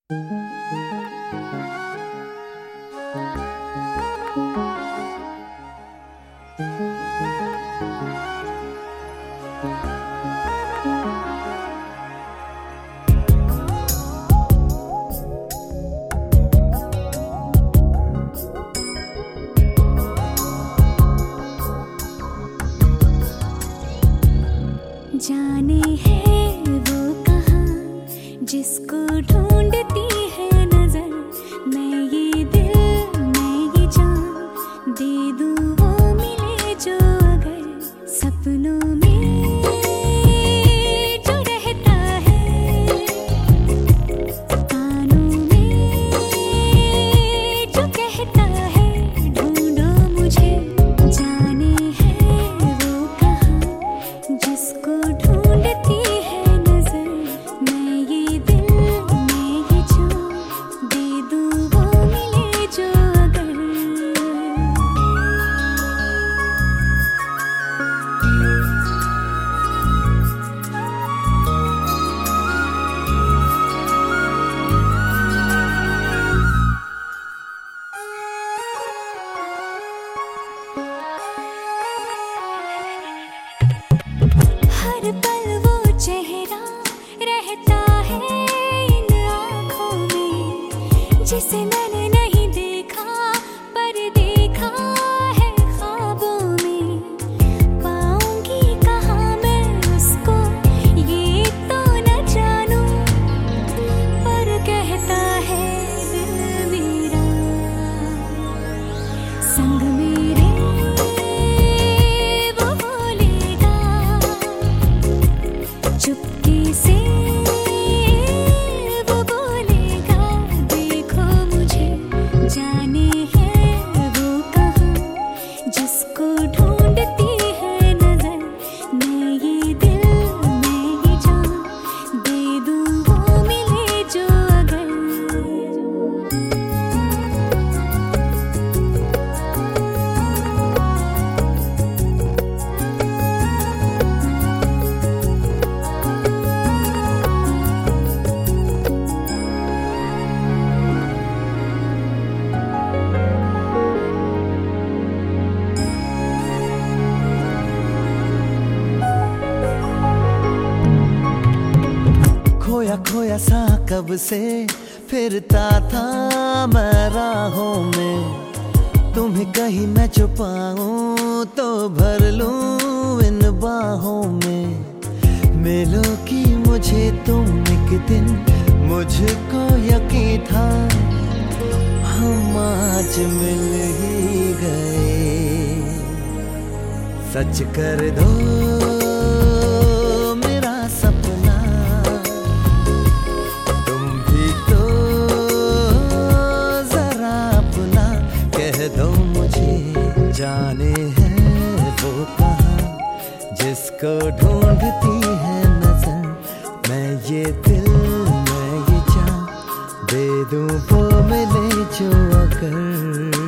जाने है वो कहाँ जिसको ढूंढती है नजर, मैं ये दिल मैं ये जान दे दूँ वो मिले जो अगर सपनों में जो रहता है, कानों में जो कहता है ढूंढो मुझे। जाने है वो कहाँ जिसको ढूंढती है नजर, मैं ये दिल मैं ये जान दे दूँ वो मिले जो अगर। हर पल वो चेहरा रहता है इन आँखों में, जिसे मैंने नहीं देखा पर देखा है ख्वाबों में। पाऊंगी कहाँ मैं उसको ये तो न जानूं, पर कहता है दिल मेरा संग मेरे वो बोलेगा चुपके से वो बोलेगा देखो मुझे। जाने है वो कहाँ जिसको ढूंढती है नजर, मैं ये दिल मैं ये जान दे दूँ वो मिले जो अगर। खोया खोया सा कब से फिरता था मैं राहों में, तुम्हें कहीं मैं छुपाऊं तो भर लूं इन बाहों में। मिलोगी मुझे तुम एक दिन, मुझको यकीन था हम आज मिल ही गए। सच कर दो मेरा सपना, तुम भी तो जरा अपना कह दो मुझे। जाने है वो कहाँ जिसको ढूंढती है नजर, मैं ये दिल मैं ये जान दे दूँ वो मिले जो अगर।